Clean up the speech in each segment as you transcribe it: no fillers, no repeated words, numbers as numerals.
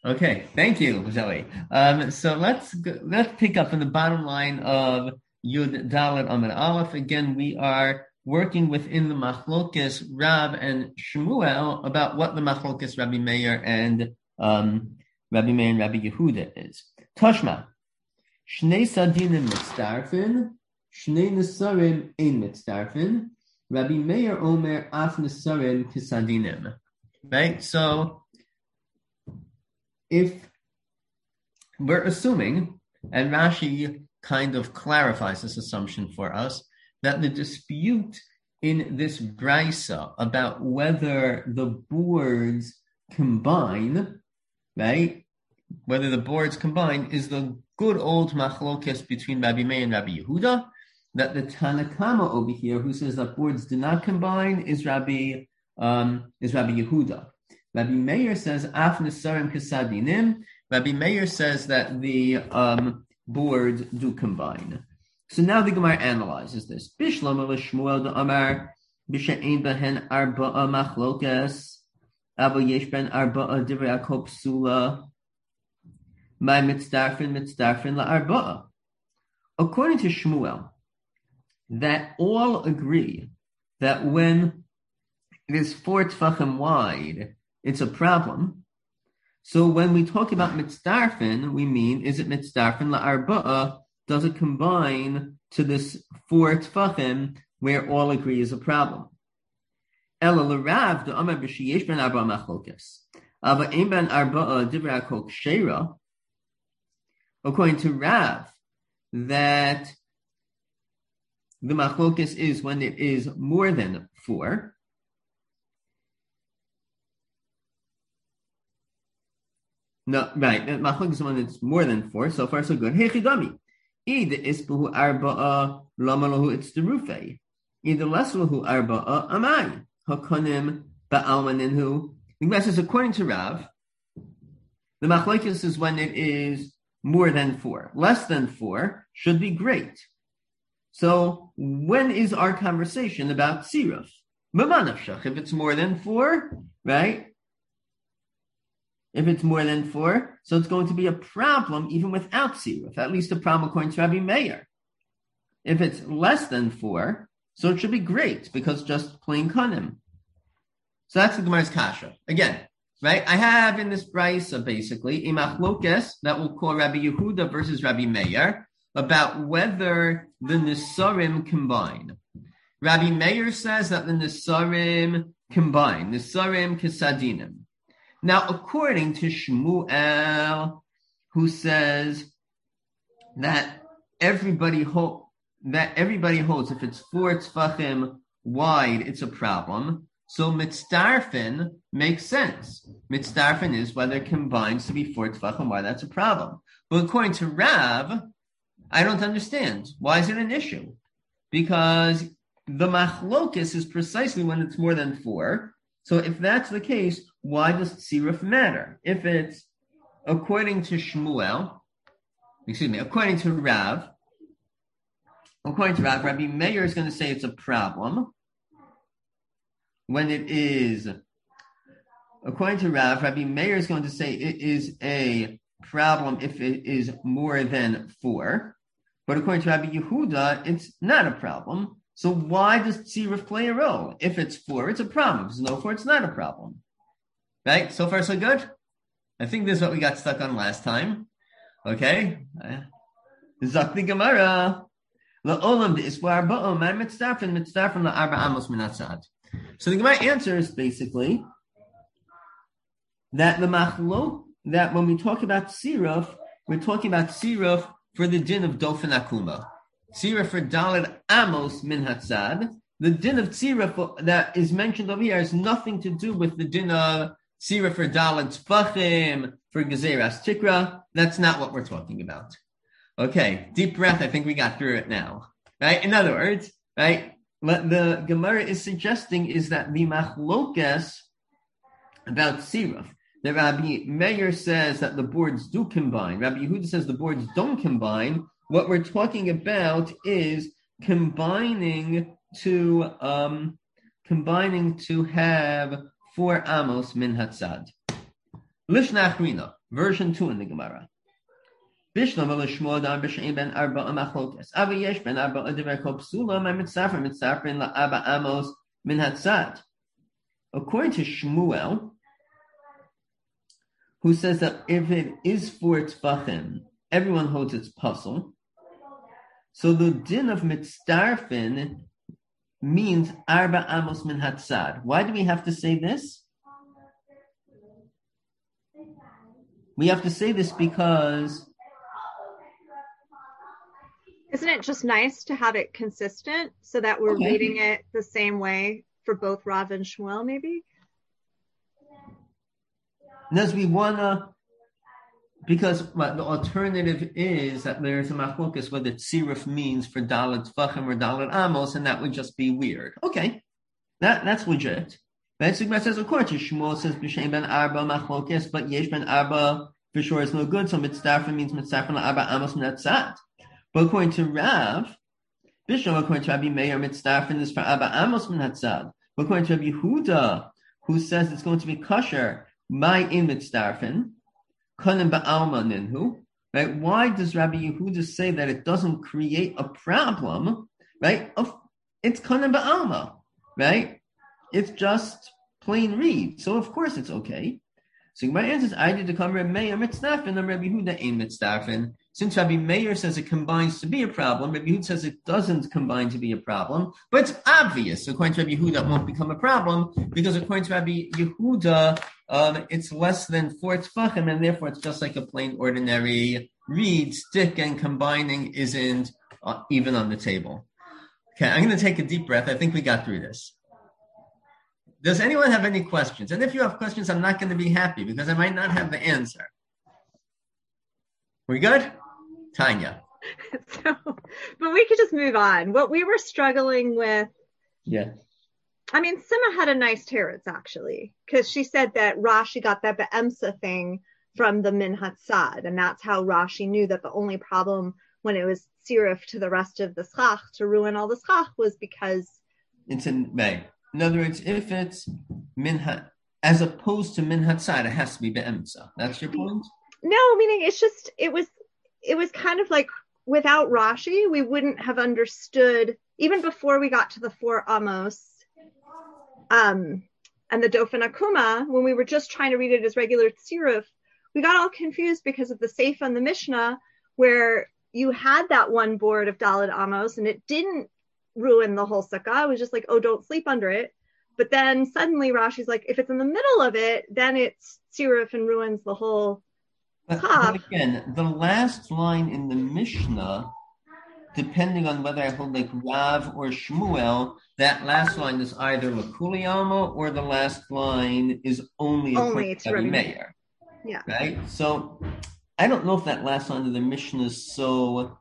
Okay, thank you, Zoe. So let's pick up on the bottom line of Yud Dalet Amud Aleph. Again, we are working within the Machlokes Rab and Shmuel about what the Machlokes Rabbi Meir and Rabbi Yehuda is. Toshma, Shnei Sadinim mitzdarfin, Shnei Nesarim ein mitzdarfin. Rabbi Meir Omer af Nesarim kisadinim. Right, so. If we're assuming, and Rashi kind of clarifies this assumption for us, that the dispute in this brisa about whether the boards combine, right? Whether the boards combine is the good old machlokes between Rabbi Meir and Rabbi Yehuda, that the Tanakama over here, who says that boards do not combine, is Rabbi Yehuda. Rabbi Meir says, Af Nesarim Kesadinim. Rabbi Meir says that the boards do combine. So now the Gemara analyzes this. Bishlam Shmuel de Amar, Bisha'in Behen Arba'a Machlokes, Avo Yesh Ben Arba'a Divrei Akop Psula, My Mitzdarfin La Arba'a. According to Shmuel, that all agree that when it is 4 tfachim wide, it's a problem. So when we talk about mitzdarfin, we mean, is it mitzdarfin la'arba'a? Does it combine to this 4 tfachim where all agree is a problem? Ela l'rav the amar b'sheyesh ben arba'a machlokes. Ava ein ben arba'a divrei hakol kshera. According to Rav, that the machlokes is when it is more than 4. No, right. Machlokes is one that's more than 4. So far, so good. Hechidami. Either ispuhu arba'a lamalahu it's the rufe. Either leslahu arba'a amai hakonim ba'almaninhu. The Gemara says according to Rav, the machlokes is when it is more than 4. Less than 4 should be great. So when is our conversation about siruf? Mamanavshach. If it's more than 4, right? If it's more than 4, so it's going to be a problem even without siruf, at least a problem according to Rabbi Meir. If it's less than 4, so it should be great because just plain kanim. So that's the Gemara's kasha. Again, right? I have in this brisa basically a machlokes that we'll call Rabbi Yehuda versus Rabbi Meir about whether the Nesarim combine. Rabbi Meir says that the Nesarim combine. Nesarim kesadinim. Now, according to Shmuel, who says that everybody holds if it's 4 tfachim wide, it's a problem. So mitzdarfin makes sense. Mitzdarfin is whether it combines to be 4 tfachim wide. That's a problem. But according to Rav, I don't understand. Why is it an issue? Because the machlokes is precisely when it's more than 4. So if that's the case, why does siruf matter? If it's according to Rav, Rabbi Meir is going to say it's a problem. When it is, according to Rav, Rabbi Meir is going to say it is a problem if it is more than 4. But according to Rabbi Yehuda, it's not a problem. So why does siruf play a role? If it's 4, it's a problem. If it's no 4, it's not a problem. Right? So far, so good? I think this is what we got stuck on last time. Okay? Zakti Gemara. La'olam de'iswa arba'o ma mitzdarfin la'arba amos min hatzad. So the Gemara answer is basically that that when we talk about siruf, we're talking about siruf for the din of dofen akuma. Tzira for Dalet Amos min Hatzad. The din of Tzira that is mentioned over here has nothing to do with the din of Tzira for Dalet Tfachim, for Gezeras Tikra. That's not what we're talking about. Okay, deep breath. I think we got through it now. Right? In other words, right, what the Gemara is suggesting is that the machlokes about Tzira, that Rabbi Meir says that the boards do combine. Rabbi Yehuda says the boards don't combine. What we're talking about is combining to have 4 amos min hatzad. Lishna Achrina, version 2 in the Gemara. According to Shmuel, who says that if it is 4 tfachim, everyone holds its puzzle. So the din of mitzdarfin means arba amos min hatzad. Why do we have to say this? We have to say this because... Isn't it just nice to have it consistent so that we're reading it the same way for both Rav and Shmuel, maybe? Because we want to... Because the alternative is that there's a machlokas whether tziruf means for dalet tfachim or dalet amos, and that would just be weird. Okay, that's legit. But Sigma says, of course, Shmuel says b'shem ben arba machlokas, but yesh ben arba for sure is no good. So mitzdarfin means mitzdarfin arba amos netzat. But according to Rav, Bishlam, according to Rabbi Meir, mitzdarfin is for arba amos netzat. But according to Rabbi Yehuda, who says it's going to be kosher, my in mitzdarfin. Right? Why does Rabbi Yehuda say that it doesn't create a problem? Right? It's kanan ba'alma, right? It's just plain read. So of course it's okay. So my answer is I did to come Rabbi Meir mitzdarfin and Rabbi Yehuda ain't mitzdarfin. Since Rabbi Meir says it combines to be a problem, Rabbi Yehuda says it doesn't combine to be a problem. But it's obvious, according to Rabbi Yehuda, it won't become a problem because according to Rabbi Yehuda, it's less than 4 tfachim, and therefore it's just like a plain ordinary read. Stick and combining isn't even on the table. Okay, I'm going to take a deep breath. I think we got through this. Does anyone have any questions? And if you have questions, I'm not going to be happy because I might not have the answer. We good? Tanya. But we could just move on. What we were struggling with. Yeah. I mean, Sima had a nice teretz, actually, because she said that Rashi got that be'emsa thing from the Min Hatzad, and that's how Rashi knew that the only problem when it was sirif to the rest of the schach, to ruin all the schach, was because... It's in May. In other words, if it's Min as opposed to Min Hatzad, it has to be be'emsa. That's your point? No, meaning it's just, it was kind of like, without Rashi, we wouldn't have understood, even before we got to the 4 Amos, and the Dofen Akuma, when we were just trying to read it as regular tziruf, we got all confused because of the Seifa and the Mishnah, where you had that one board of Daled Amos, and it didn't ruin the whole sukkah. It was just like, oh, don't sleep under it. But then suddenly Rashi's like, if it's in the middle of it, then it's tziruf and ruins the whole but again, the last line in the Mishnah, depending on whether I hold like Rav or Shmuel, that last line is either L'Kuli Alma or the last line is only it's Rabbi Meir. Yeah. Right? So I don't know if that last line of the Mishnah is so...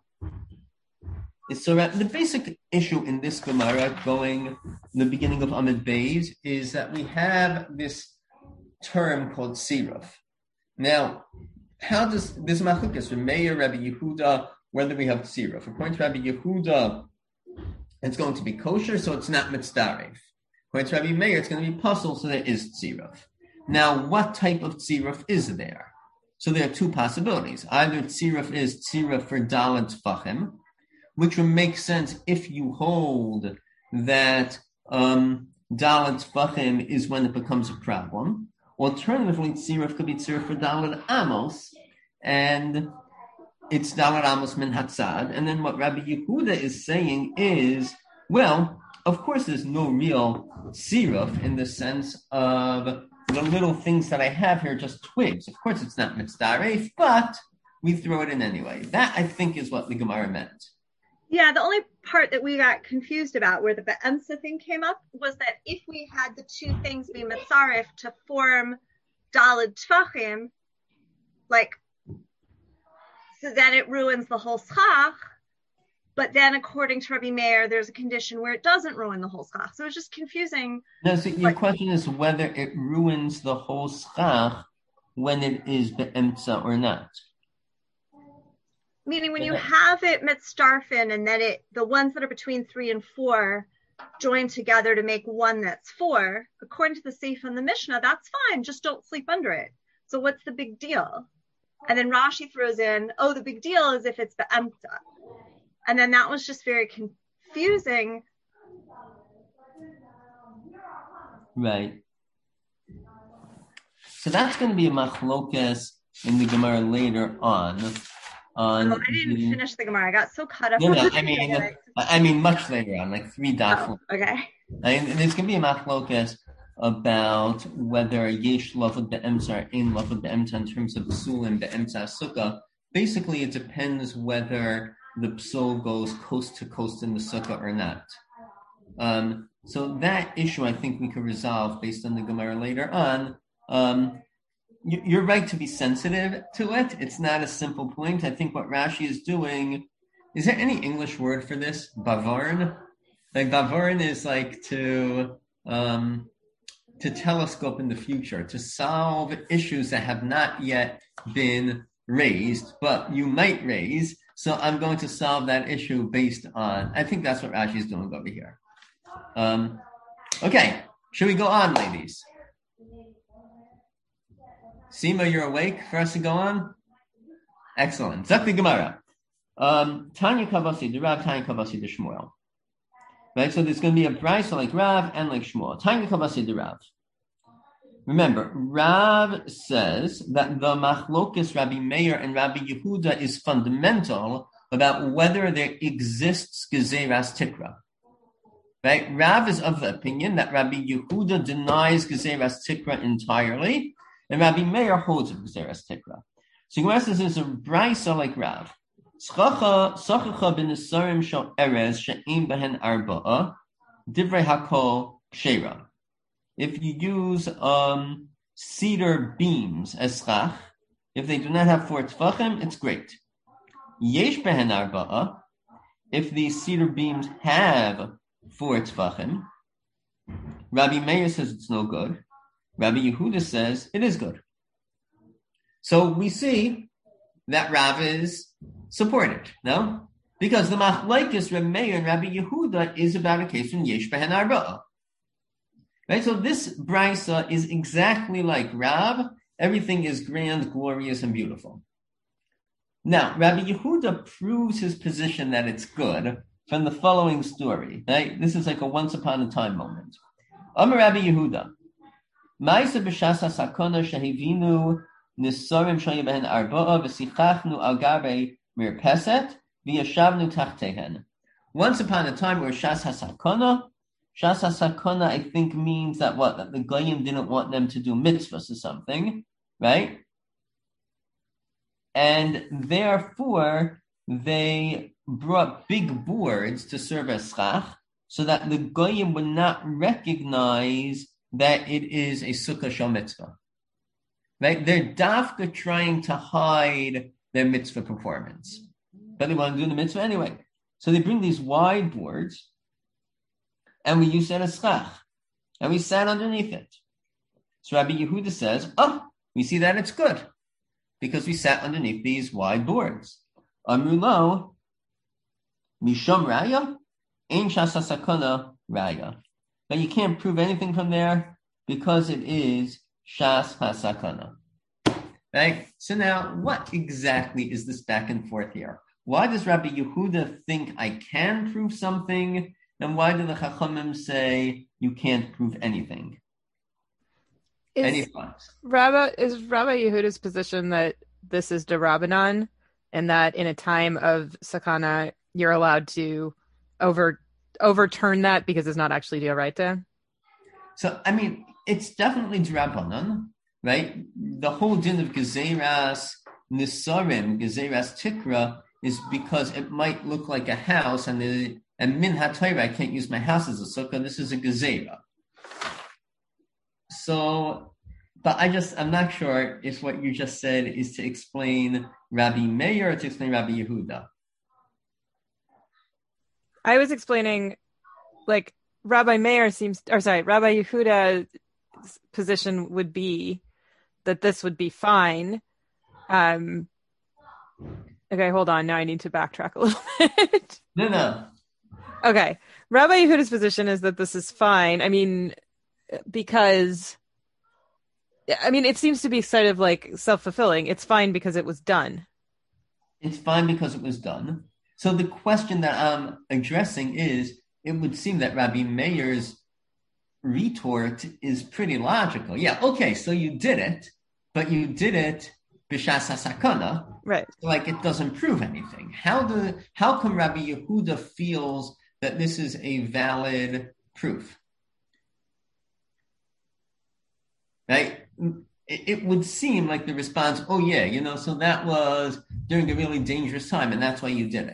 The basic issue in this Gemara going in the beginning of Amid Beis is that we have this term called Siruf. Now, how does this machlokes from Meir, Rabbi Yehuda, whether we have Siruf? According to Rabbi Yehuda, it's going to be kosher, so it's not mitzdaref. According to Rabbi Meir, it's going to be puzzle, so there is tziruf. Now, what type of tziruf is there? So there are 2 possibilities. Either tziruf is tziruf for dalet tfachim, which would make sense if you hold that dalet tfachim is when it becomes a problem. Alternatively, tziruf could be tziruf for dalet amos, and it's dalet amos min hatzad. And then what Rabbi Yehuda is saying is, well, of course there's no real tziruf in the sense of the little things that I have here, just twigs. Of course it's not mitzdaref, but we throw it in anyway. That, I think, is what the Gemara meant. Yeah, the only part that we got confused about where the be'emsa thing came up was that if we had the 2 things be mitzaref to form daled tfachim, like, so then it ruins the whole schach, but then according to Rabbi Meir, there's a condition where it doesn't ruin the whole schach. So it's just confusing. No, so your question is whether it ruins the whole schach when it is be'emsa or not. Meaning when you have it mitzdarfin and then the ones that are between 3 and 4 join together to make one that's 4, according to the Seif and the Mishnah, that's fine. Just don't sleep under it. So what's the big deal? And then Rashi throws in, oh, the big deal is if it's be'emta. And then that was just very confusing. Right. So that's going to be a machlokes in the Gemara later on. I didn't finish the Gemara. I got so caught up. I mean, much later on, like 3 daf. Okay. And there's going to be a machlokes about whether yesh lavud be'emta or ein lavud be'emta in terms of psulim be'emta sukkah. Basically, it depends whether the psul goes coast to coast in the sukkah or not. So that issue, I think we could resolve based on the Gemara later on. You're right to be sensitive to it. It's not a simple point. I think what Rashi is doing, is there any English word for this? Bavarn? Like Bavarn is like to telescope in the future, to solve issues that have not yet been raised, but you might raise. So I'm going to solve that issue based on, I think that's what Rashi is doing over here. Okay, should we go on, ladies? Seema, you're awake for us to go on? Excellent. Zakti Gemara. Tanya Kavasi, the Rav, Tanya Kavasi, the Shmuel. Right, so there's going to be a brisa like Rav and like Shmuel. Tanya Kavasi, the Rav. Remember, Rav says that the machlokes Rabbi Meir and Rabbi Yehuda is fundamental about whether there exists Gezeras Tikra. Right? Rav is of the opinion that Rabbi Yehuda denies Gezeras Tikra entirely, and Rabbi Meir holds of Gezeras Tikra. So Gemara says there's a brisa like Rav. Sachacha b'nesarim shel erez she'im behen arba'a divrei hakol kshera. If you use cedar beams as schach, if they do not have 4 tefachim, it's great. Yesh behen arba'a, if these cedar beams have 4 tefachim, Rabbi Meir says it's no good. Rabbi Yehuda says it is good. So we see that Rav is supported, no? Because the machlokes Rabbi Meir and Rabbi Yehuda is about a case from Yesh behen arba'a. Right, so this brisa is exactly like Rav. Everything is grand, glorious, and beautiful. Now, Rabbi Yehuda proves his position that it's good from the following story. Right, this is like a once upon a time moment. Amar Rabbi Yehuda, Ma'isa b'shas hasakona shehivinu nisarim shaya behen arba'a v'sichachnu al gabe mirpeset v'yashavnu tachtehen. Once upon a time, where shas hasakona. Shas HaSakona, I think, means that what? That the Goyim didn't want them to do mitzvahs or something, right? And therefore, they brought big boards to serve as schach, so that the Goyim would not recognize that it is a sukkah shel mitzvah. Right? They're dafka trying to hide their mitzvah performance. But they want to do the mitzvah anyway. So they bring these wide boards, and we use that as schach, and we sat underneath it. So Rabbi Yehuda says, we see that it's good, because we sat underneath these wide boards. Amrulo, misham raya, ein shas hasakona raya. But you can't prove anything from there, because it is shas hasakana. Right? So now, what exactly is this back and forth here? Why does Rabbi Yehuda think I can prove something? And why do the Chachamim say you can't prove anything? Any thoughts? Is Rabbi Yehuda's position that this is D'Rabbanan, and that in a time of sakana you're allowed to overturn that because it's not actually D'Oraita? So, I mean, it's definitely D'Rabbanan, right? The whole din of Gezeras Nisarim, Gezeras Tikra, is because it might look like a house, and min ha-Torah, I can't use my house as a sukkah. This is a gezerah. So, but I'm not sure if what you just said is to explain Rabbi Meir or to explain Rabbi Yehuda. I was explaining, like, Rabbi Yehuda's position would be that this would be fine. Okay, hold on. Now I need to backtrack a little bit. No. Okay. Rabbi Yehuda's position is that this is fine. I mean, because I mean, it seems to be sort of like self-fulfilling. It's fine because it was done. It's fine because it was done. So the question that I'm addressing is, it would seem that Rabbi Meir's retort is pretty logical. Yeah, okay, so you did it, but you did it b'shas hasakana. Right. Like it doesn't prove anything. How come Rabbi Yehuda feels that this is a valid proof? Right? It would seem like the response, oh yeah, so that was during a really dangerous time, and that's why you did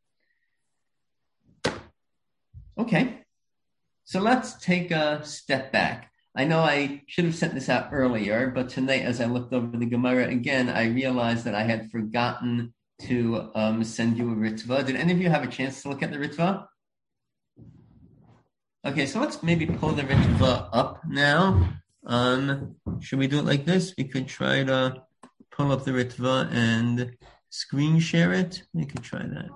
it. Okay. So let's take a step back. I know I should have sent this out earlier, but tonight as I looked over the Gemara again, I realized that I had forgotten to send you a Ritva. Did any of you have a chance to look at the Ritva? Okay, so let's maybe pull the Ritva up now. Should we do it like this? We could try to pull up the Ritva and screen share it. We could try that.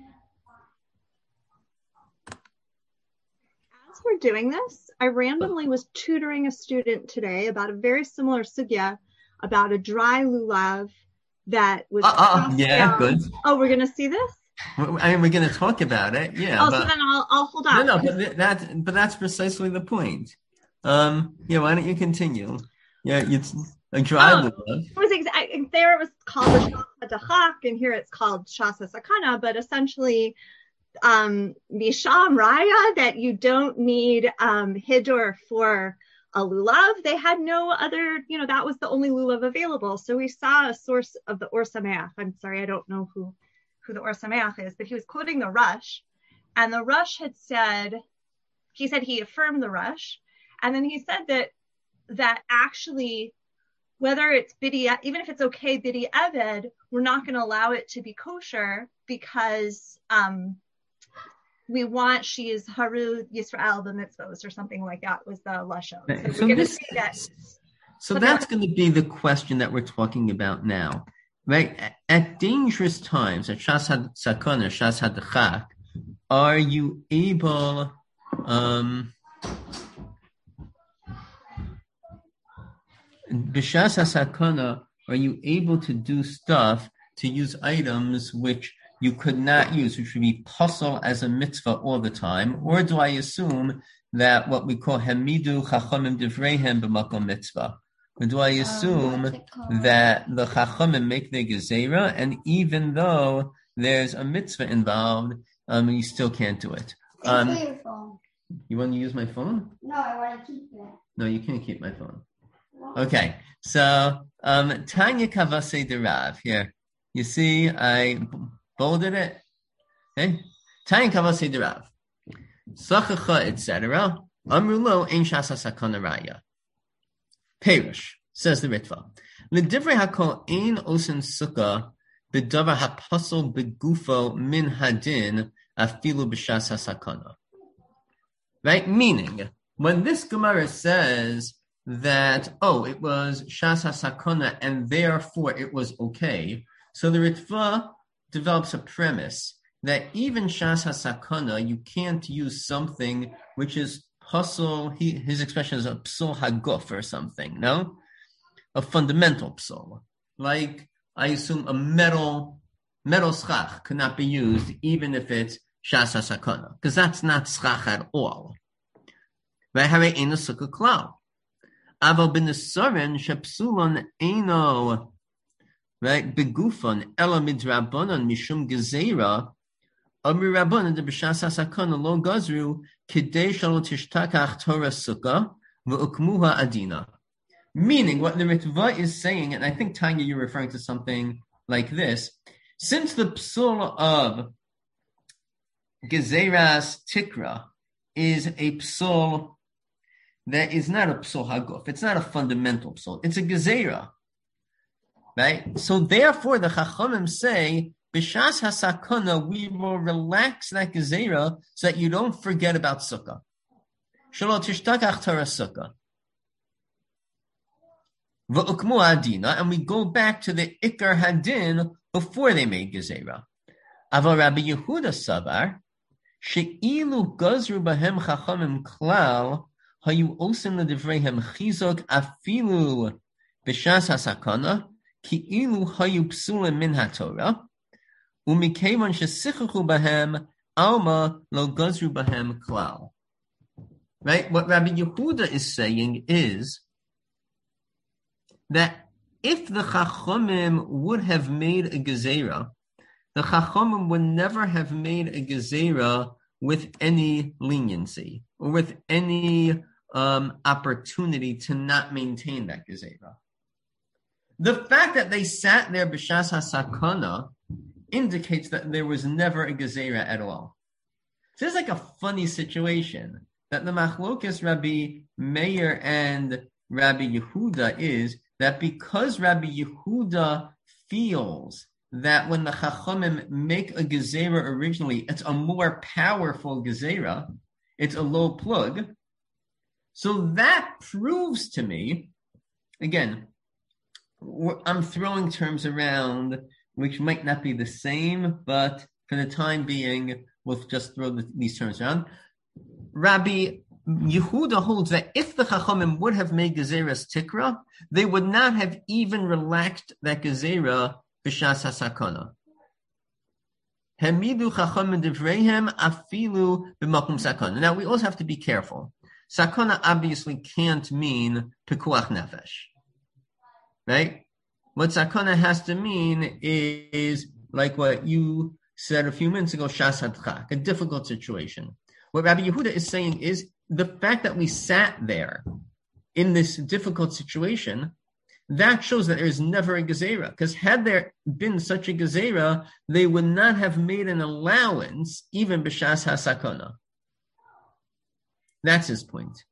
We're doing this, I randomly was tutoring a student today about a very similar sugya, about a dry lulav that was good. Oh, we're gonna see this? I mean, we're gonna talk about it, yeah. So then I'll hold on. No, but that's precisely the point. Why don't you continue? Yeah, it's a dry lulav. There it was called the Shas and here it's called Shas Sakana, but essentially Misham Raya, that you don't need Hiddur for a lulav. They had no other, that was the only lulav available. So we saw a source of the Or Sameach. I'm sorry, I don't know who the Or Sameach is, but he was quoting the Rush, and the Rush had said, he affirmed the Rush, and then he said that actually, whether it's bidi, even if it's okay bidi eved, we're not going to allow it to be kosher because we want she is Haru Yisrael the mitzvos or something like that was the lashon. So we're going to see that. So that's going to be the question that we're talking about now, right? At dangerous times, at Shas Sakana, Shas Hadachak, are you able? B'Shas Sakana, are you able to do stuff to use items which you could not use, which would be puzzle as a mitzvah all the time? Or do I assume that what we call hemidu chachamim divreihem b'makom mitzvah? Or do I assume that the chachamim make the gezerah, and even though there's a mitzvah involved, you still can't do it? Your phone. You want to use my phone? No, I want to keep it. No, you can't keep my phone. Okay, so Tanya Kavase Derav here. You see, I bolded it. Okay, Tanya Kavase Derav. Sachacha, etc. Amrulo ein shasa sakana raya. Perush, says the Ritva. L'divrei hakol ein osen sukkah b'davar hapasol begufo min hadin afilu b'shas hasakana. Right? Meaning, when this Gemara says that, it was Shas HaSakana and therefore it was okay, so the Ritva develops a premise that even Shas HaSakana, you can't use something which is pasul, his expression is a psul haguf or something, no? A fundamental psul. Like, I assume a metal schach cannot be used even if it's Shas HaSakana, because that's not schach at all. Right? Hare eno sukkah klal. Aval b'nesaron shepsulon eno, right? Begufon ela midrabanon mishum gezera. Amri rabbanon de b'shas hasakana lo gazru kidei shalo tishtakach Torah sukkah v'ukmuha adina. Meaning, what the Ritva is saying, and I think Tanya, you're referring to something like this. Since the psul of gezeras tikra is a psul that is not a psul haguf. It's not a fundamental psul. It's a gezerah, right? So therefore, the Chachamim say, b'shas hasakana, we will relax that gezerah so that you don't forget about sukkah. Shelo tishtakach Torah sukkah. V'ukmu adina, and we go back to the ikar hadin before they made gezerah. Aval Rabbi Yehuda savar, she'ilu gazru bahem chachamim klal, hayu osim ledivreihem chizok afilu b'shas hasakana ki'ilu hayu psulim min haTorah umikevan shesichachu bahem alma lo gazru bahem klal. Right? What Rabbi Yehuda is saying is that if the Chachamim would have made a gezerah, the Chachamim would never have made a gezerah with any leniency or with any opportunity to not maintain that gezerah. The fact that they sat there b'shas hasakana indicates that there was never a gezerah at all. So it's like a funny situation that the machlokes Rabbi Meir and Rabbi Yehuda is that because Rabbi Yehuda feels that when the Chachamim make a gezerah originally, it's a more powerful gezerah, it's a low plug. So that proves to me, again, I'm throwing terms around which might not be the same, but for the time being, we'll just throw these terms around. Rabbi Yehuda holds that if the Chachamim would have made Gezeras Tikra, they would not have even relaxed that Gezerah b'shas hasakana. Hemidu Chachamim divreihem afilu b'makom sakana. Now we also have to be careful. Sakana obviously can't mean pikuach nefesh, right? What sakana has to mean is like what you said a few minutes ago, shas hadchak, a difficult situation. What Rabbi Yehuda is saying is the fact that we sat there in this difficult situation, that shows that there is never a gezerah. Because had there been such a gezerah, they would not have made an allowance even b'shas hasakana. That's his point.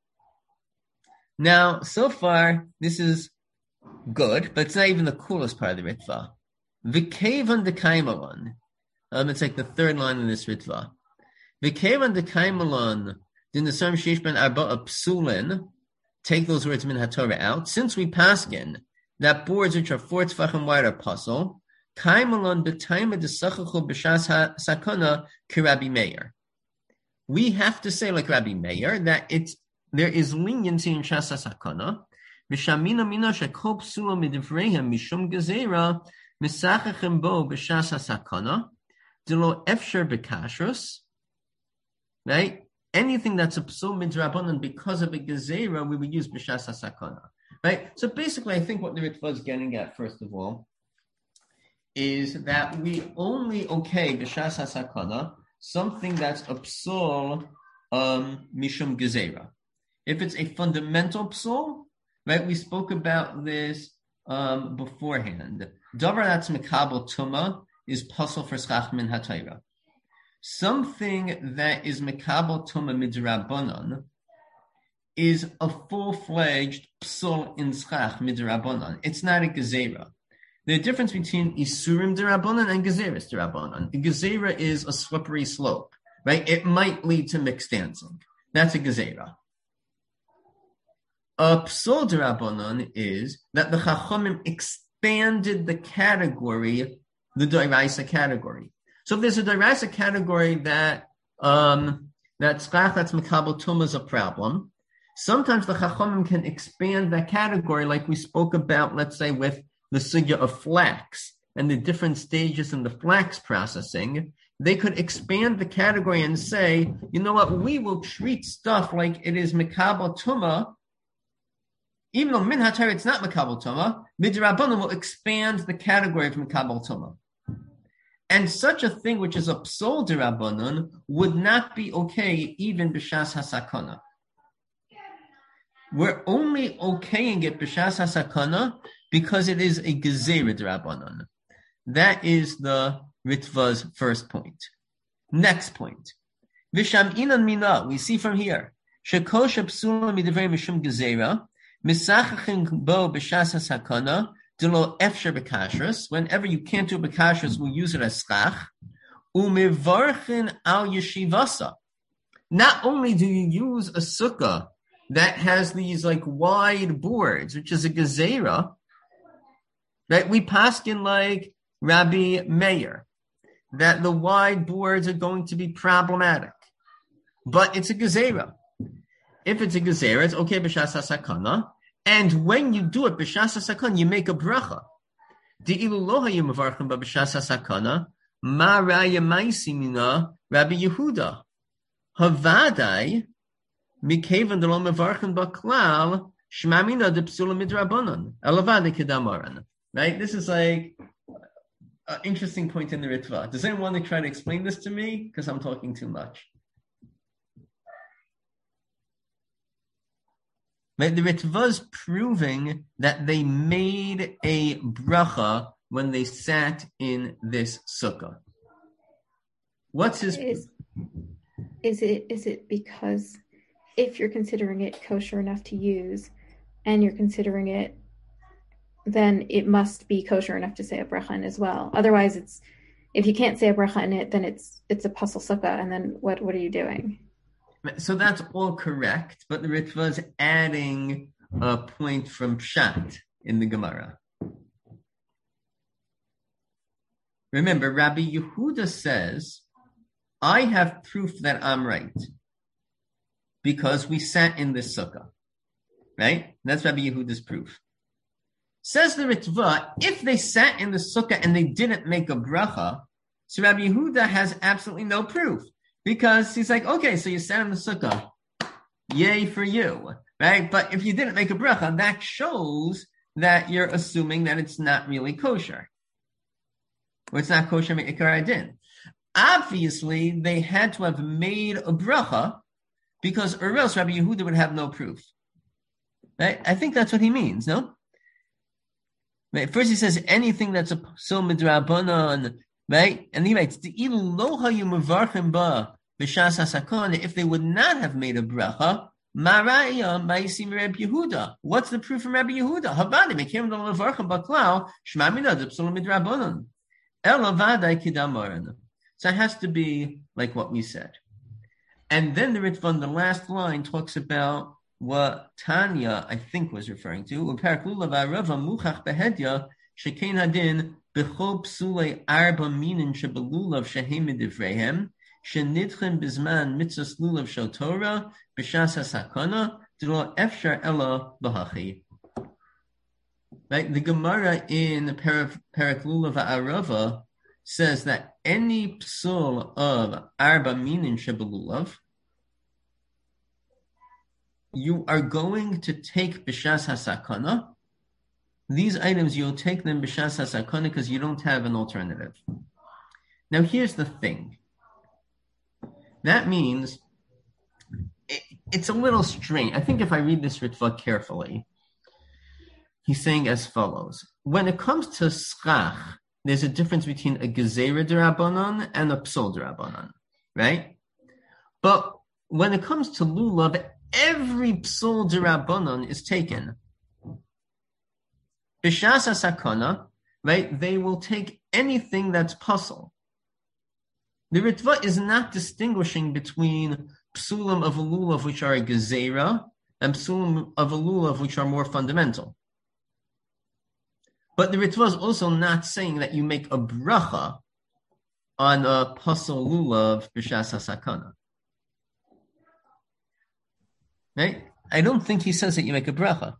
Now, so far, this is good, but it's not even the coolest part of the Ritva. V'kevan dekaimalon. It's like the third line in this Ritva. V'kevan dekaimalon din nesam sheish ben arba'a psulin. Take those words min haTorah out. Since we paskin that boards which are 4 tefachim wide are puzzle, kaimalon b'taima desachachu b'shas sakana k'Rabbi Meir. We have to say like Rabbi Meir that there is leniency in shas sakana. V'shamina mina shekol psula midivreihem mishum gezerah misachachem bo b'shas sakana delo efsher b'kashrus. Right? Anything that's a psul midrabanan because of a gezerah, we would use b'shas hasakana. Right? So basically, I think what the Ritva is getting at, first of all, is that we only b'shas hasakana something that's a psul mishum gezerah. If it's a fundamental psul, right? We spoke about this beforehand. Davar that's mekabel tuma is pasul for schach min haTorah. Something that is mekabel tuma midrabanan is a full-fledged psul in schach midrabanan. It's not a gezerah. The difference between isurim derabanan and gezeras derabanan. A gezerah is a slippery slope, right? It might lead to mixed dancing. That's a gezerah. A psul derabanan is that the Chachamim expanded the category, the Doraisa category. So if there's a Doraisa category that schach that's mekabel tuma is a problem, sometimes the Chachamim can expand that category, like we spoke about, let's say, with the sugya of flax and the different stages in the flax processing. They could expand the category and say, you know what, we will treat stuff like it is mekabel tuma, even though min haTorah it's not mekabel tuma, midrabanan will expand the category of mekabel tuma. And such a thing, which is a psul derabanan, would not be okay even b'shas hasakana. We're only okaying it b'shas hasakana because it is a gezerah derabanan. That is the Ritva's first point. Next point. V'sham inan mina, we see from here, shekol shepsula midivrei mishum gezerah, misachachin bo b'shas hasakana, delo efsher b'kashrus. Whenever you can't do b'kashrus, we'll use it as schach. Umivarchin al yeshivasa. Not only do you use a sukkah that has these like wide boards, which is a gezerah, right? We paskin like Rabbi Meir, that the wide boards are going to be problematic. But it's a gezerah. If it's a gezerah, it's okay b'shas hasakana. And when you do it, b'shas hasakana, you make a bracha. De'ilu lo hayu mevarchim ba b'shas hasakana, ma raya ma'isi mina Rabbi Yehuda. Havadai, mikevan de lo mevarchim ba klal, shma mina de psula midrabanan, elavade kedamaran. Right? This is like an interesting point in the Ritva. Does anyone want to try to explain this to me? Because I'm talking too much. Right? The Ritva is proving that they made a bracha when they sat in this sukkah. What's his? Is it because if you're considering it kosher enough to use, and you're considering it, then it must be kosher enough to say a bracha in as well. Otherwise, if you can't say a bracha in it, then it's a pasul sukkah, and then what are you doing? So that's all correct, but the Ritva is adding a point from Pshat in the Gemara. Remember, Rabbi Yehuda says, I have proof that I'm right because we sat in this sukkah, right? That's Rabbi Yehuda's proof. Says the Ritva, if they sat in the sukkah and they didn't make a bracha, so Rabbi Yehuda has absolutely no proof. Because he's like, okay, so you sat in the sukkah. Yay for you, right? But if you didn't make a bracha, that shows that you're assuming that it's not really kosher. Or it's not kosher me'ikar adin. Obviously, they had to have made a bracha because or else Rabbi Yehuda would have no proof. Right? I think that's what he means, no? Right? First he says anything that's a psul midrabanan, right? And he writes, if they would not have made a bracha, what's the proof from Rabbi Yehuda? So it has to be like what we said. And then the Ritva on the last line talks about what Tanya, I think, was referring to. B'chol psulei arba minin shebelulav shehem midivreihem shenidchen bizman mitzvos lulav shel Torah b'shas hasakana d'lo efshar ela b'hachi. Right, the Gemara in Perek Lulav Arava says that any psul of arba minin shebelulav, you are going to take b'shas hasakana. These items, you'll take them b'shas hasakana because you don't have an alternative. Now, here's the thing. That means it's a little strange. I think if I read this Ritva carefully, he's saying as follows. When it comes to schach, there's a difference between a gezerah d'Rabbanan and a psul d'Rabbanan, right? But when it comes to lulav, every psul d'Rabbanan is taken. B'shas hasakana, right? They will take anything that's pasul. The Ritva is not distinguishing between psulim of a lulav which are a gezerah and psulim of a lulav which are more fundamental. But the Ritva is also not saying that you make a bracha on a pasul lulav b'shas hasakana. Right? I don't think he says that you make a bracha.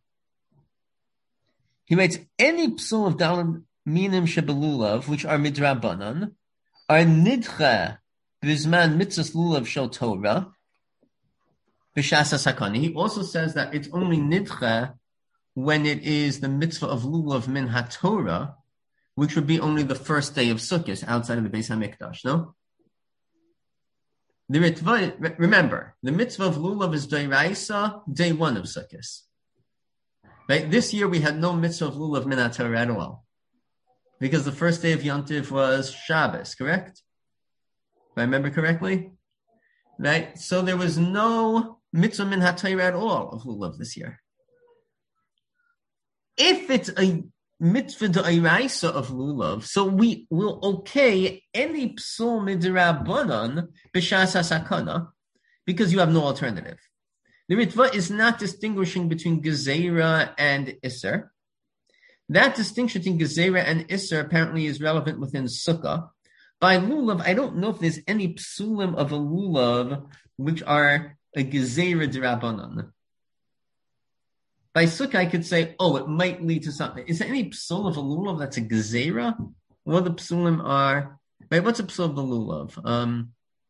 He writes, any psul of dalam minim shebelulav, which are midrabanan, are nidcha b'zman mitzvos lulav shel Torah, b'shas hasakana. He also says that it's only nidcha when it is the mitzvah of lulav min haTorah, which would be only the first day of Sukkot outside of the Beis HaMikdash, no? The Ritva, remember, the mitzvah of lulav is d'oraisa, day one of Sukkot. Right? This year we had no mitzvah of lulav min haTorah at all, because the first day of Yom Tov was Shabbos, correct? If I remember correctly, right? So there was no mitzvah min haTorah at all of lulav this year. If it's a mitzvah d'oraisa of lulav, so we will okay any psul midrabanan b'shas hasakana because you have no alternative. The Ritva is not distinguishing between gezerah and isser. That distinction between gezerah and isser apparently is relevant within sukkah. By lulav, I don't know if there's any psulim of a lulav which are a gezerah d'Rabbanan. By sukkah, I could say, oh, it might lead to something. Is there any psul of a lulav that's a gezerah? What the psulim are? Right? What's a psul of the lulav?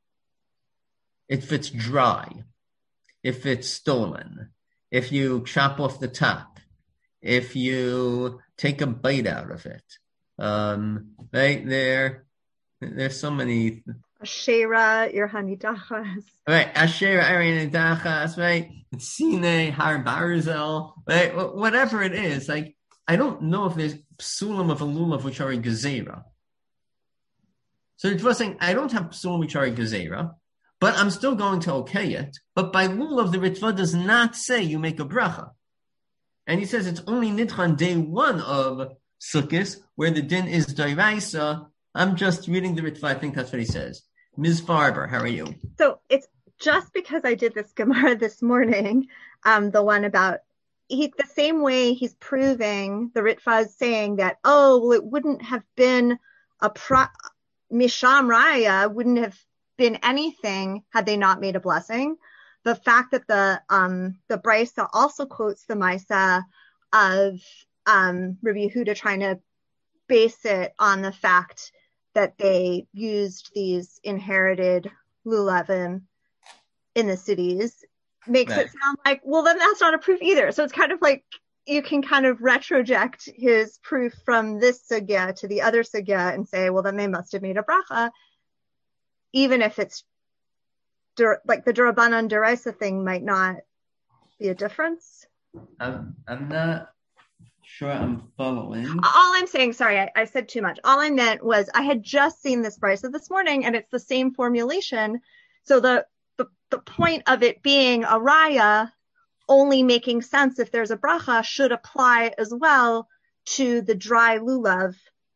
If it's dry, if it's stolen, if you chop off the top, if you take a bite out of it, right there. There's so many. Asherah, your hanidachas. Right, Asherah, Arian, Dachas, right? Sine, Har Barzel, right? Whatever it is, like, I don't know if there's psulim of a lulav which are a gezerah. So it was saying, I don't have psulim which are a gezerah, but I'm still going to okay it. But by lulav, the Ritva does not say you make a bracha. And he says it's only nidchan day one of Sukkot, where the din is dairaisa. I'm just reading the Ritva. I think that's what he says. Ms. Farber, how are you? So it's just because I did this Gemara this morning, the one about the same way he's proving, the Ritva is saying that, well, it wouldn't have been Misham Raya, wouldn't have been anything had they not made a blessing. The fact that the Brisa also quotes the Maisa of Rabbi Yehuda trying to base it on the fact that they used these inherited lulavim in the cities makes it sound like, well, then that's not a proof either. So it's kind of like you can kind of retroject his proof from this sugya to the other sugya and say, well, then they must have made a bracha, even if it's like the Durabanan Deraisa thing might not be a difference. I'm not sure I'm following. All I'm saying, sorry, I said too much. All I meant was I had just seen this brisa this morning, and it's the same formulation. So the point of it being a raya only making sense if there's a bracha should apply as well to the dry lulav.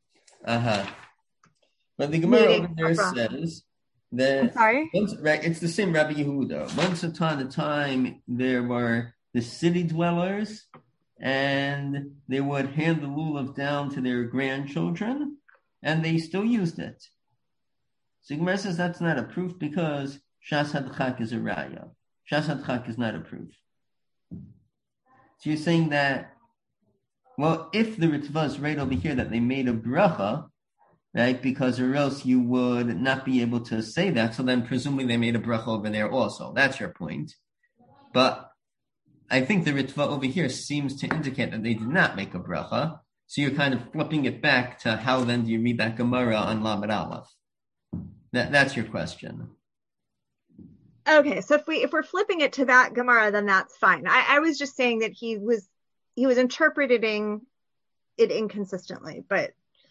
But the Gemara over there says that I'm sorry? it's the same Rabbi Yehuda. Once upon a time, there were the city dwellers, and they would hand the lulav down to their grandchildren, and they still used it. So Gemara says that's not a proof because Shas Hadchak is a raya. Shas Hadchak is not a proof. So you're saying that, well, if the Ritva is right over here that they made a bracha, right, because or else you would not be able to say that, so then presumably they made a bracha over there also. That's your point. But I think the Ritva over here seems to indicate that they did not make a bracha. So you're kind of flipping it back to how then do you read that Gemara on Lamed Aleph? That's your question. Okay, so if we're flipping it to that Gemara, then that's fine. I was just saying that he was interpreting it inconsistently, but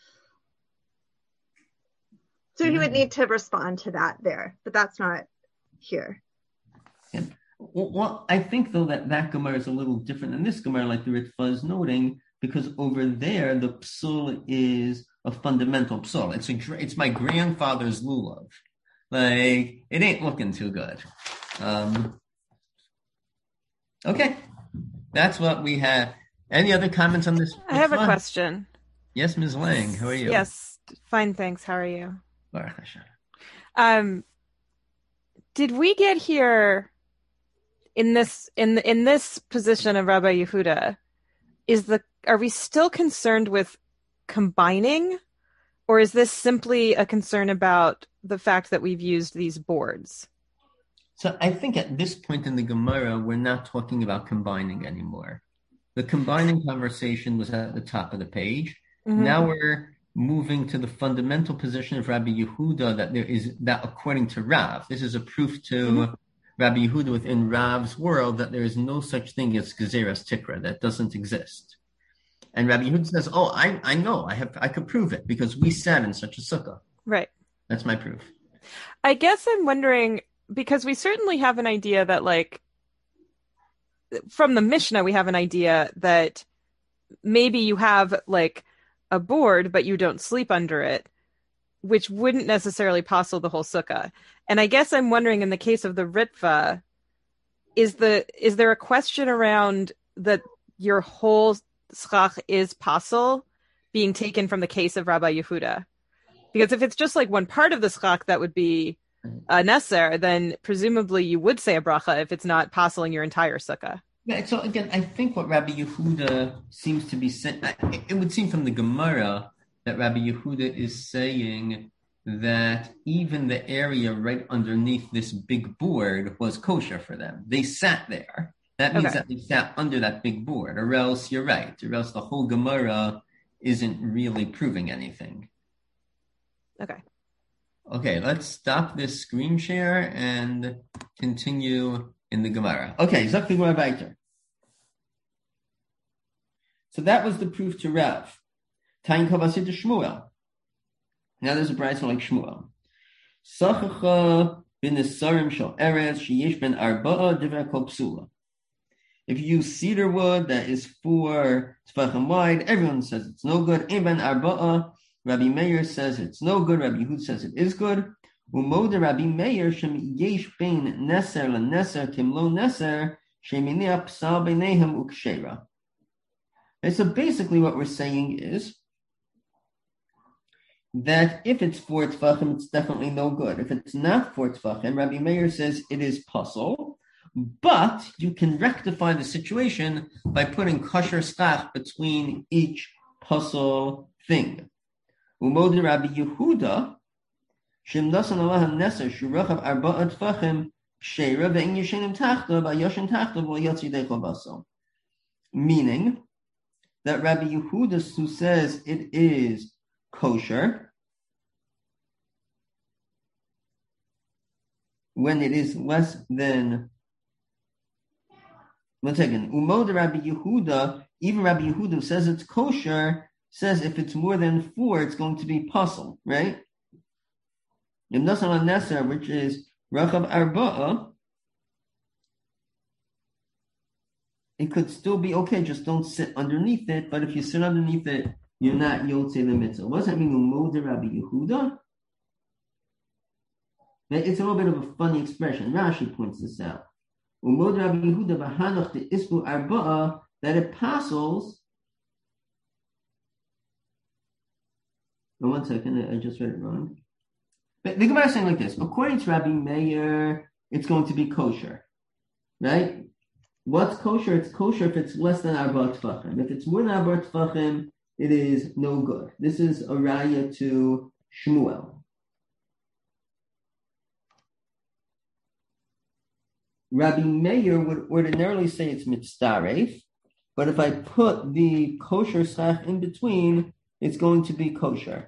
so he would need to respond to that there, but that's not here. Yeah. Well, I think though that Gemara is a little different than this Gemara, like the Ritva is noting, because over there the psul is a fundamental psul. It's my grandfather's lulav. Like, it ain't looking too good. Okay, that's what we have. Any other comments on this? I have a question. Yes, Ms. Lang, how are you? Yes, fine, thanks. How are you? Baruch Hashem. Did we get here in this position of Rabbi Yehuda? Are we still concerned with combining, or is this simply a concern about the fact that we've used these boards? So I think at this point in the Gemara, we're not talking about combining anymore. The combining conversation was at the top of the page. Mm-hmm. Now we're moving to the fundamental position of Rabbi Yehuda that according to Rav, this is a proof to Rabbi Yehuda within Rav's world that there is no such thing as Gezeras Tikra, that doesn't exist. And Rabbi Yehuda says, I know, I could prove it because we sat in such a sukkah. Right. That's my proof. I guess I'm wondering, because we certainly have an idea that, like, from the Mishnah, we have an idea that maybe you have, like, a board, but you don't sleep under it, which wouldn't necessarily passel the whole sukkah. And I guess I'm wondering, in the case of the Ritva, is there a question around that your whole schach is passel being taken from the case of Rabbi Yehuda? Because if it's just like one part of the schach that would be a neser, then presumably you would say a bracha if it's not passeling your entire sukkah. Yeah, so again, I think what Rabbi Yehuda seems to be saying, it would seem from the Gemara that Rabbi Yehuda is saying that even the area right underneath this big board was kosher for them. They sat there. That means that they sat under that big board, or else you're right, or else the whole Gemara isn't really proving anything. Okay, let's stop this screen share and continue in the Gemara. Okay, Zok the Gemara weiter. So that was the proof to Rav. Tain Kavasid to Shmuel. Now there's a brayso like Shmuel. Sachacha bin Nesarim shel Eretz sheyesh ben arba'a divrei kol psula. If you use cedar wood that is 4 tefachim wide, everyone says it's no good. Ein ben arba'a, Rabbi Meir says it's no good. Rabbi Yehuda says it is good. Umoda Rabbi Meir shem yesh ben neser leneser kimlo neser sheminiach psal beinehem ukshera. And so basically what we're saying is that if it's 4 tefachim, it's definitely no good. If it's not 4 tefachim, Rabbi Meir says it is pasul, but you can rectify the situation by putting kosher stach between each pasul thing. Umod Rabbi Yehuda, Shem nasan Allah neser shurachav arba'a tefachim sheira ve'in yeshenim tachta v'yoshin tachta v'yotzi deichol baso. Meaning that Rabbi Yehuda, who says it is kosher when it is less than, one second, Umod Rabbi Yehuda, even Rabbi Yehuda who says it's kosher, says if it's more than 4, it's going to be pasul, right? Yom Nasan al-Neser, which is Rachav Arba'a, it could still be okay, just don't sit underneath it, but if you sit underneath it, you're not Yotzei the mitzvah. What does that mean, Umod Rabbi Yehuda? It's a little bit of a funny expression. Rashi points this out. Umod Rabbi Yehuda v'hanach de isbu arba'a, that it passes. Oh, 1 second, I just read it wrong. But the Gemara is saying like this: according to Rabbi Meir, it's going to be kosher, right? What's kosher? It's kosher if it's less than arba tefachim. If it's more than arba tefachim, it is no good. This is a raya to Shmuel. Rabbi Meir would ordinarily say it's mitzdaref, but if I put the kosher schach in between, it's going to be kosher.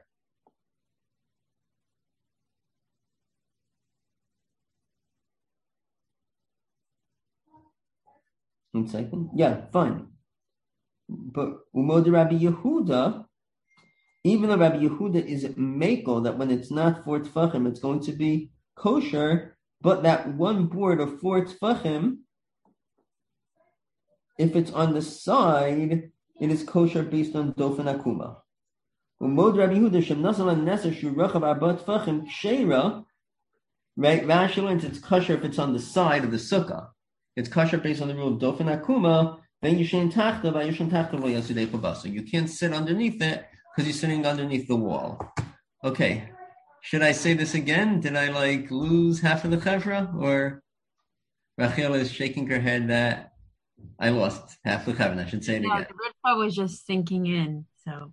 One second. Yeah, fine. But Umod Rabbi Yehuda, even though Rabbi Yehuda is mekel that when it's not 4 tefachim, it's going to be kosher, but that one board of 4 tefachim, if it's on the side, it is kosher based on dofen akuma. Umod Rabbi Yehuda shem nasal neser shurachav arba tefachim ksheira, right? Rashi learns it's kosher if it's on the side of the sukkah. It's kosher based on the rule of dofen akuma. Then you can't sit underneath it because you're sitting underneath the wall. Okay. Should I say this again? Did I lose half of the chevra? Or Rachel is shaking her head that I lost half the chevra. I should say it again. The Ritva was just sinking in. So.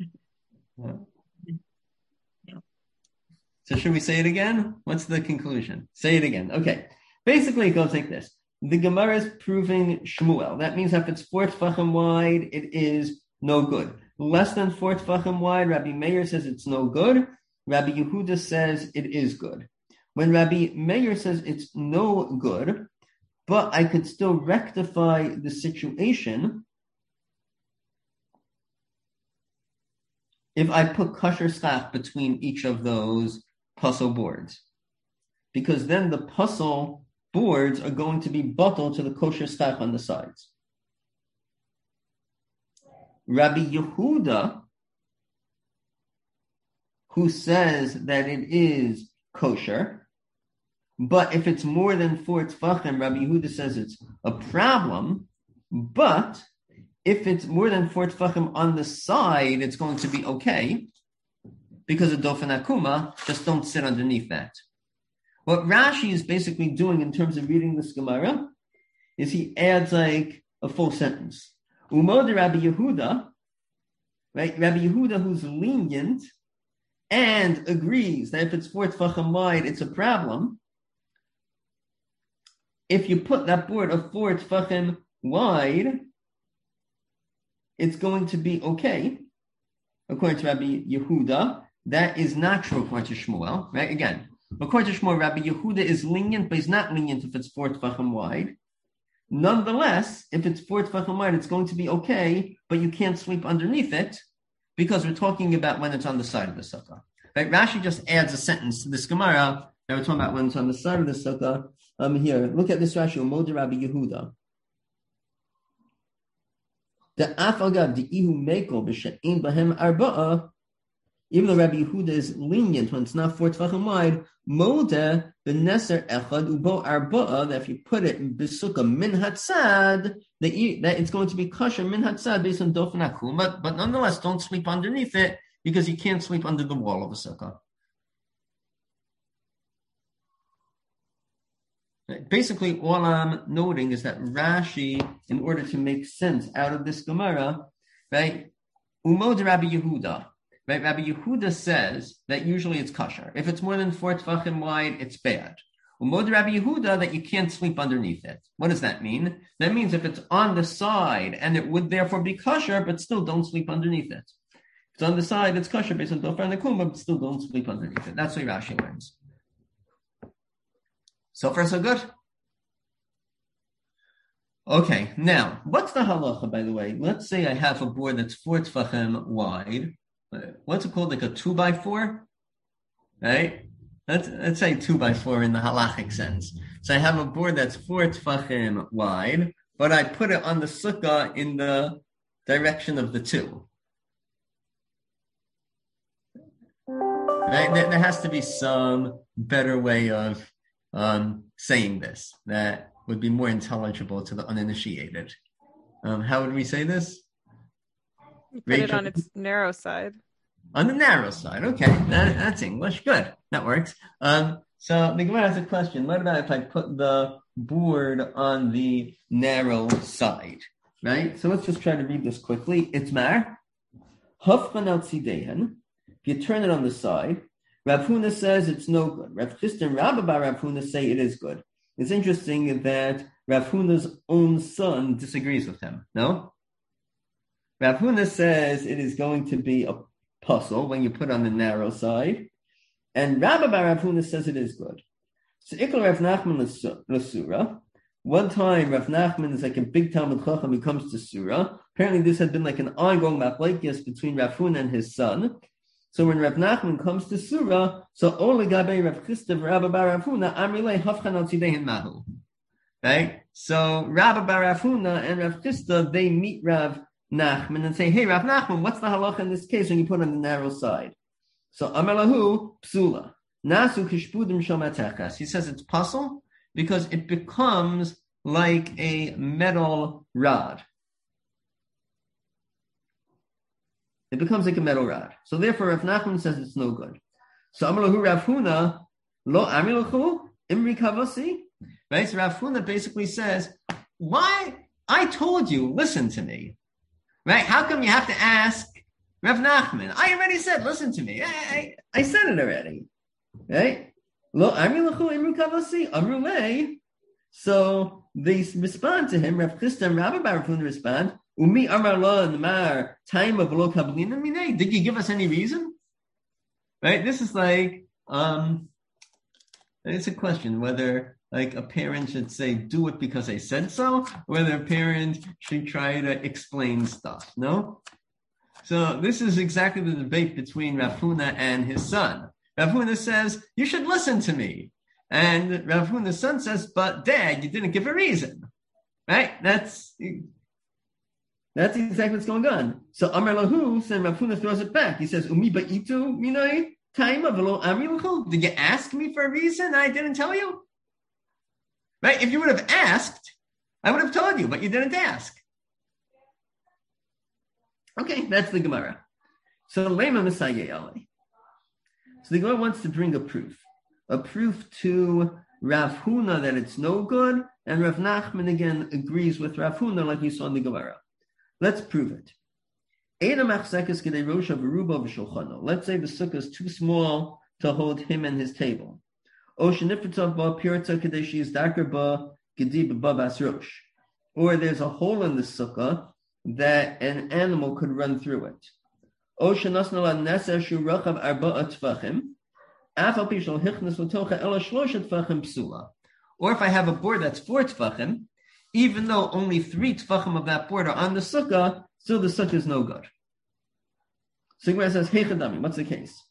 So should we say it again? What's the conclusion? Say it again. Okay. Basically, it goes like this. The Gemara is proving Shmuel. That means if it's 4 tefachim wide, it is no good. Less than 4 tefachim wide, Rabbi Meir says it's no good. Rabbi Yehuda says it is good. When Rabbi Meir says it's no good, but I could still rectify the situation if I put kosher schach between each of those puzzle boards. Because then the puzzle boards are going to be bottled to the kosher schach on the sides. Rabbi Yehuda, who says that it is kosher, but if it's more than 4 tefachim, Rabbi Yehuda says it's a problem, but if it's more than 4 tefachim on the side, it's going to be okay, because of dofen akuma, just don't sit underneath that. What Rashi is basically doing in terms of reading this Gemara is he adds like a full sentence. Umod Rabbi Yehuda, right? Rabbi Yehuda, who's lenient and agrees that if it's 4 tefachim wide, it's a problem. If you put that board of 4 tefachim wide, it's going to be okay. According to Rabbi Yehuda, that is not true according to Shmuel, right? Again, according to Shmuel, Rabbi Yehuda is lenient, but he's not lenient if it's 4 tefachim wide. Nonetheless, if it's 4 tefachim wide, it's going to be okay, but you can't sleep underneath it because we're talking about when it's on the side of the sukkah. Right? Rashi just adds a sentence to this Gemara that we're talking about when it's on the side of the sukkah. Here, look at this Rashi, Umod Rabbi Yehuda. The afagav the ihu mekel b'she'in b'hem arba'a. Even though Rabbi Yehuda is lenient when it's not 4 tefachim wide, Moda b'neser echad ubo arba'a, that if you put it in b'sukkah min hatzad, that it's going to be kosher min hatzad based on dofen akum, but nonetheless, don't sleep underneath it because you can't sleep under the wall of a sukkah. Basically, all I'm noting is that Rashi, in order to make sense out of this Gemara, right, Umod Rabbi Yehuda, right, Rabbi Yehuda says that usually it's kosher. If it's more than 4 tefachim wide, it's bad. Umod Rabbi Yehuda, that you can't sleep underneath it. What does that mean? That means if it's on the side, and it would therefore be kosher, but still don't sleep underneath it. If it's on the side, it's kosher based on Dofer and Akum, but still don't sleep underneath it. That's what Rashi learns. So far, so good. Okay, now, what's the halacha, by the way? Let's say I have a board that's 4 tefachim wide. What's it called, like a 2x4? Right? Let's say 2x4 in the halachic sense. So I have a board that's 4 tefachim wide, but I put it on the sukkah in the direction of the 2. Right? There has to be some better way of saying this that would be more intelligible to the uninitiated. How would we say this? You put it on its narrow side. On the narrow side, okay. That's English. Good. That works. So the Gemara has a question. What about if I put the board on the narrow side? Right? So let's just try to read this quickly. It's Mar. Hafchan al tzidehen. If you turn it on the side, Rav Huna says it's no good. Rav Chisda and Rabba bar Rav Huna say it is good. It's interesting that Rav Huna's own son disagrees with him. No? Rav Huna says it is going to be a puzzle when you put on the narrow side. And Rabba bar Rav Huna says it is good. So Ikal Rav Nachman l'Sura. One time Rav Nachman is like a big Talmud Chacham, he comes to Surah. Apparently this had been like an ongoing machlokes between Rav Huna and his son. So when Rav Nachman comes to Surah, so Ole Gabe Rav Chisda Rabba bar Rav Huna Amrilei Hafchan al Tzidehen Mahu. Right? So Rabba bar Rav Huna and Rav Chisda, they meet Rav Nachman and say, hey, Rav Nachman, what's the halacha in this case when you put on the narrow side? So Amar lahu psula. Nasu kishpudim shomatechas. He says it's puzzle because it becomes like a metal rod. It becomes like a metal rod. So therefore, Rav Nachman says it's no good. So Amar lahu Rav Huna, lo amilachu imri kavasi. Right? So Rav Huna basically says, why? I told you, listen to me. Right? How come you have to ask Rav Nachman? I already said, listen to me. I said it already. Right? Lo amilachu imri kavasi, amrulei. So they respond to him. Rav Chisda and Rabba bar Rav Huna respond, Umi amar lo nemar time of lo kablina minei. Did you give us any reason? Right? This is like it's a question whether like a parent should say do it because I said so, or whether a parent should try to explain stuff. No? So this is exactly the debate between Rav Huna and his son. Rav Huna says, you should listen to me. And Rav Huna's son says, but Dad, you didn't give a reason. Right? That's exactly what's going on. So Amar lahu, then Rav Huna throws it back. He says, Umi ba'itu minai taima v'lo amri lahu. Did you ask me for a reason I didn't tell you? Right? If you would have asked, I would have told you, but you didn't ask. Okay, that's the Gemara. So Lema Messiah Ali. So the Gemara wants to bring a proof to Rav Huna that it's no good, And Rav Nachman again agrees with Rav Huna, like you saw in the Gemara. Let's prove it. Let's say the sukkah is too small to hold him and his table. Or there's a hole in the sukkah that an animal could run through it. Or if I have a board that's 4 tefachim, even though only 3 tefachim of that board are on the sukkah, still the sukkah is no good. So Gemara says, hey Chadami, what's the case?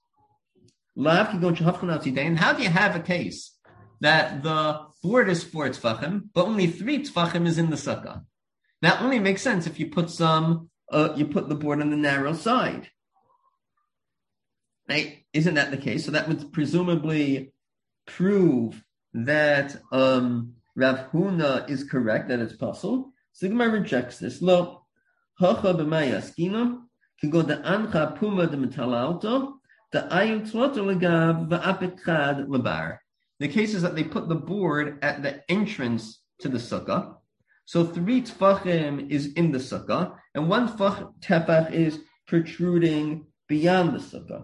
And how do you have a case that the board is 4 tefachim, but only 3 tefachim is in the sukkah? That only makes sense if you put you put the board on the narrow side. Right? Isn't that the case? So that would presumably prove that Rav Huna is correct, that it's possible. So the Gemara rejects this. Lo, hacha b'mayaskina, can go the ancha puma de metalalto, the ayut sloto legav v'apikad lebar. The case is that they put the board at the entrance to the sukkah. So 3 tefachim is in the sukkah, and 1 tefach is protruding beyond the sukkah.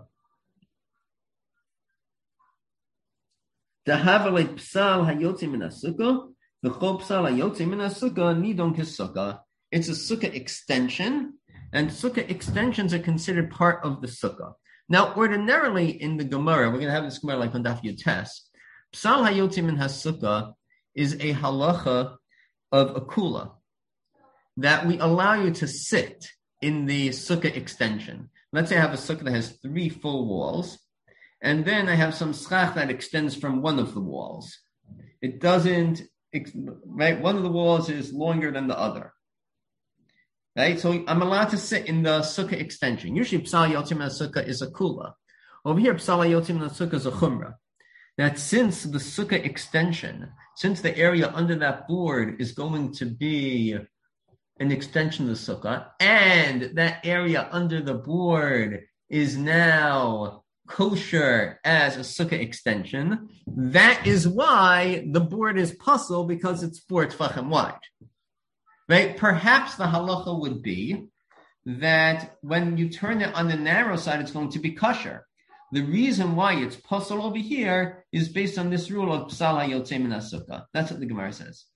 The havale psal hayotzi min sukkah, the chol psal hayotzi min sukkah nidon k'sukkah. It's a sukkah extension, and sukkah extensions are considered part of the sukkah. Now, ordinarily in the Gemara, we're going to have this Gemara like on Daf Yotes. Psal hayotzi min sukkah is a halacha of a kula, that we allow you to sit in the sukkah extension. Let's say I have a sukkah that has 3 full walls, and then I have some schach that extends from one of the walls. It doesn't, right? One of the walls is longer than the other. Right? So I'm allowed to sit in the sukkah extension. Usually psal yotzim sukkah is a kula. Over here, psal yotzim sukkah is a chumrah. That since the sukkah extension, since the area under that board is going to be an extension of the sukkah, and that area under the board is now kosher as a sukkah extension, that is why the board is puzzle, because it's 4 tefachim wide. Right? Perhaps the halacha would be that when you turn it on the narrow side, it's going to be kosher. The reason why it's puzzle over here is based on this rule of psal hayotzei min sukkah. That's what the Gemara says.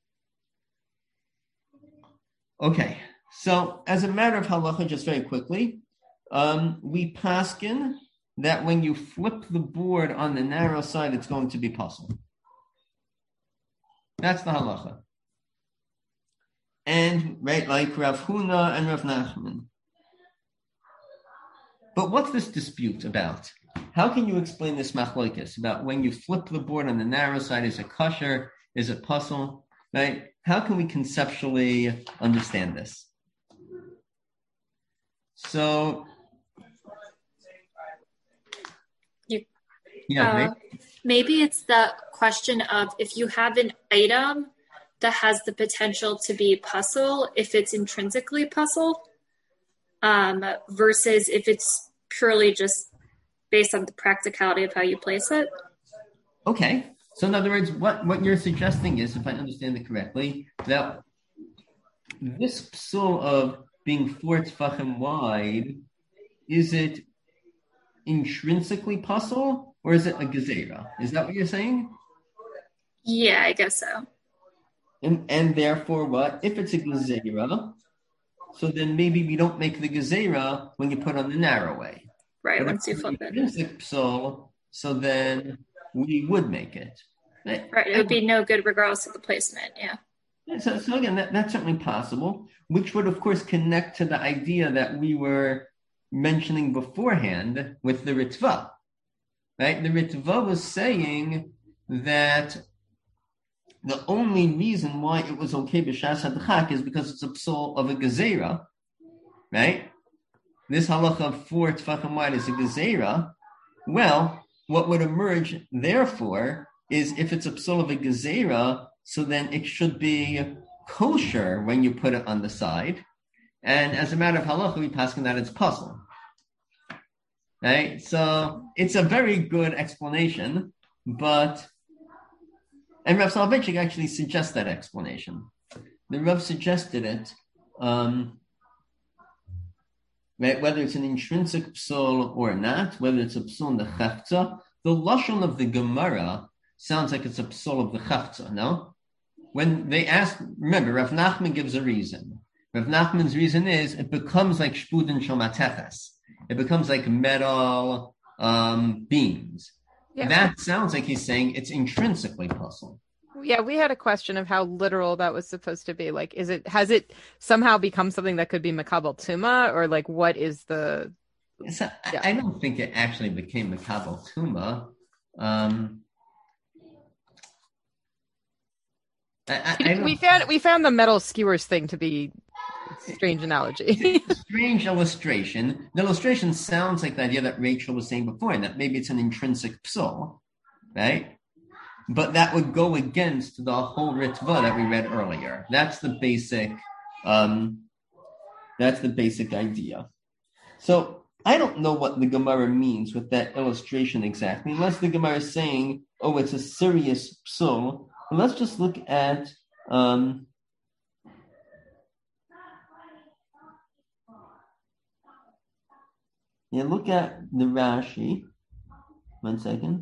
Okay, so as a matter of halacha, just very quickly, we paskin that when you flip the board on the narrow side, it's going to be puzzle. That's the halacha. And right, like Rav Huna and Rav Nachman. But what's this dispute about? How can you explain this machlokes about when you flip the board on the narrow side, is it kosher, is it puzzle, right? How can we conceptually understand this? So, maybe it's the question of if you have an item that has the potential to be puzzle, if it's intrinsically puzzle, versus if it's purely just based on the practicality of how you place it. Okay. So in other words, what you're suggesting is, if I understand it correctly, that this psul of being 4 tefachim wide, is it intrinsically puzzle, or is it a gezerah? Is that what you're saying? Yeah, I guess so. And therefore what? If it's a gezerah, so then maybe we don't make the gezerah when you put on the narrow way. Right, but once you flip it. Intrinsic psul, so then we would make it. Right, it would be no good regardless of the placement, yeah. So again, that's certainly possible, which would, of course, connect to the idea that we were mentioning beforehand with the Ritva. Right? The Ritva was saying that the only reason why it was okay b'shas hadchak is because it's a psul of a gezerah, right? This halacha of 4 tefachim wide is a gezerah. Well, what would emerge, therefore, is if it's a psul of a gezerah, so then it should be kosher when you put it on the side. And as a matter of halacha, we pass on that it's puzzle. Right? So it's a very good explanation, but And Rav Soloveitchik actually suggests that explanation. The Rav suggested it, whether it's an intrinsic psul or not, whether it's a psul in the chafza. The lashon of the Gemara sounds like it's a psul of the chafza, no? When they ask, remember, Rav Nachman gives a reason. Rav Nachman's reason is it becomes like shpudin shomateches. It becomes like metal beams. Yeah. That sounds like he's saying it's intrinsically puzzle. Yeah, we had a question of how literal that was supposed to be. Like, has it somehow become something that could be makabel tuma, or like what is the? I don't think it actually became makabel tuma. We found the metal skewers thing to be a strange analogy. Strange illustration. The illustration sounds like the idea that Rachel was saying before, and that maybe it's an intrinsic psul, right? But that would go against the whole ritva that we read earlier. That's the basic idea. So I don't know what the Gemara means with that illustration exactly, unless the Gemara is saying, oh, it's a serious psul. But let's just look at look at the Rashi. 1 second.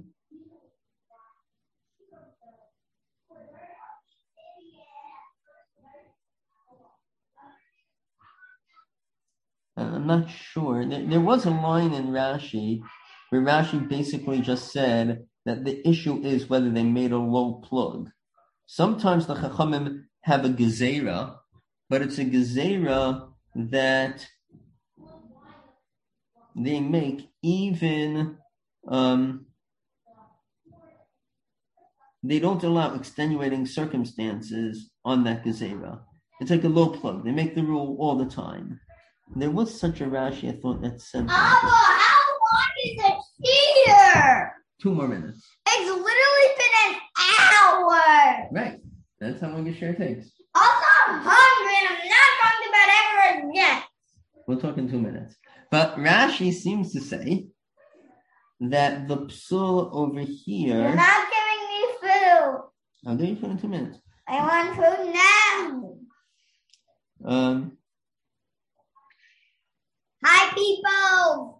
I'm not sure. There was a line in Rashi where Rashi basically just said that the issue is whether they made a low plug. Sometimes the Chachamim have a gezerah, but it's a gezerah that they make even, they don't allow extenuating circumstances on that gezerah. It's like a low plug. They make the rule all the time. There was such a Rashi, I thought that said that. How long is it here? 2 more minutes. It's literally been an hour. Right. That's how long a share takes. Also, I'm hungry and I'm not talking about ever again. We'll talk in 2 minutes. But Rashi seems to say that the psul over here... You're not giving me food. I'll give you food in 2 minutes. I want food now. Hi, people.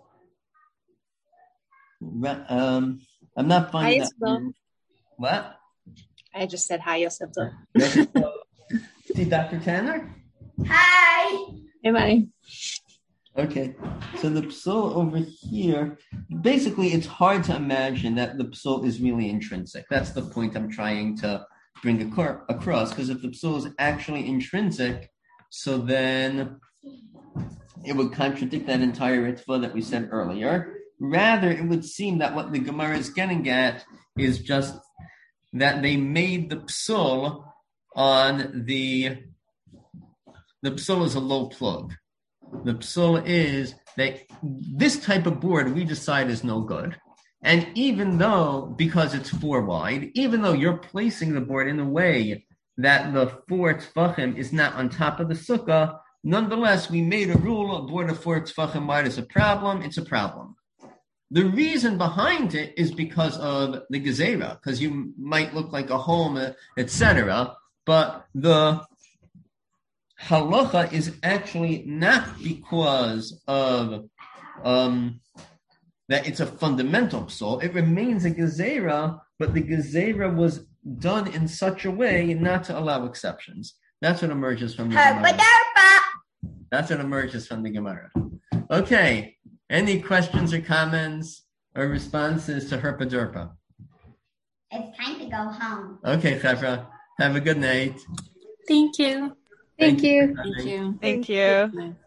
I'm not finding that. What? I just said hi, Yosef. See Dr. Tanner? Hi. Hey, buddy. Okay. So the psul over here, basically it's hard to imagine that the psul is really intrinsic. That's the point I'm trying to bring across, because if the psul is actually intrinsic, so then it would contradict that entire ritva that we said earlier. Rather, it would seem that what the Gemara is getting at is just that they made the psul on the psul is a low plug. The psul is that this type of board we decide is no good. And even though, because it's 4 wide, even though you're placing the board in a way that the 4 tefachim is not on top of the sukkah, nonetheless, we made a rule, a board of 4 tefachim wide is a problem, it's a problem. The reason behind it is because of the gezerah, because you might look like a home, etc. But the halacha is actually not because of that it's a fundamental psul. It remains a gezerah, but the gezerah was done in such a way not to allow exceptions. That's what emerges from the Gemara. That's what emerges from the Gemara. Okay. Any questions or comments or responses to Herpa Derpa? It's time to go home. Okay, Chevra. Have a good night. Thank you. Thank you. Thank you. Thank you.